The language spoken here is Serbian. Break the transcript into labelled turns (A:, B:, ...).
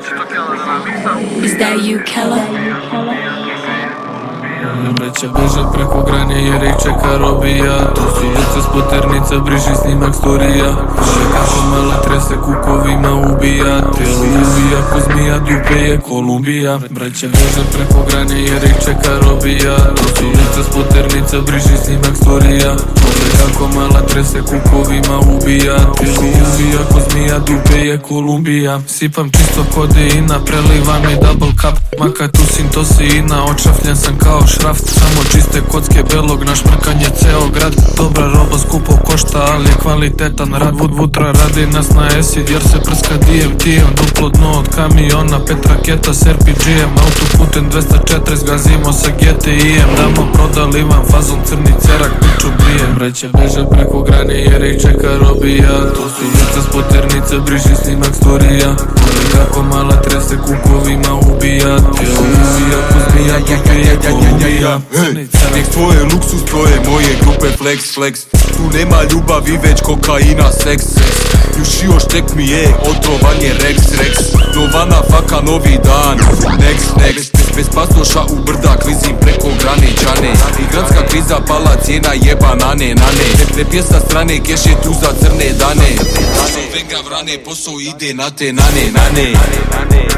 A: Is that you, Kella?
B: Braća beže preko grane jer ih čeka robija. To su lica s poternica, briši snimak storija. Više kako mala trese kukovima ubija. Telo ubija ko zmija, dupe je Kolumbija. Braća beže preko grane jer ih čeka robija. To su lica s poternica, briši snimak storija. Više kako mala trese kukovima ubija. Telo ubija ko zmija, dupe je Kolumbija. Sipam čisto kodeina, preliva mi double cup. Maka tu sintoseina, očafljen sam kao šraf. Samo čiste kocke belog, naš mrkanje ceo grad. Dobra roba skupo košta, ali je kvalitetan rad. Vutra radi nas na acid jer se prska DMT-em. Duplo dno od kamiona, 5 raketa s RPG-em. Autoputem 240 gazimo sa GTI-em. Damo prodali vam fazon crni cerak, piču brijem. Braća beže preko grane jer ih čeka robija. To su lica s poternice, briši snimak storija. Ove kako mala trese kukovima ubija. Telo ubija ko zmija, dupe je Kolumbija.
C: Nek tvoje luksus, to je moje grupe flex. Tu nema ljubavi, već kokaina, seks. Jušio štek mi je, otrovanje rex. Novana faka, novi dan, next. Bez pasoša u brda, klizim preko grane, džane. Migrantska kriza, pala cijena, jeba nane. Ne pjesna strane, keš je tu za crne dane. Venga vrane, posao ide na te nane.